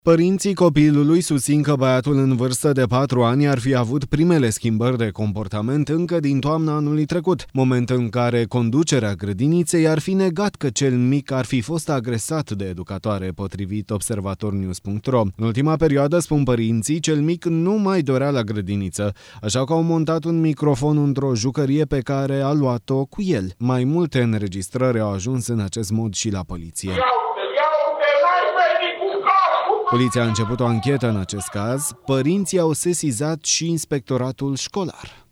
Părinții copilului susțin că băiatul în vârstă de 4 ani ar fi avut primele schimbări de comportament încă din toamna anului trecut, moment în care conducerea grădiniței ar fi negat că cel mic ar fi fost agresat de educatoare, potrivit observatornews.ro. În ultima perioadă, spun părinții, cel mic nu mai dorea la grădiniță, așa că au montat un microfon într-o jucărie pe care a luat-o cu el. Mai multe înregistrări au ajuns în acest mod și la poliție. Poliția a început o anchetă în acest caz, părinții au sesizat și inspectoratul școlar.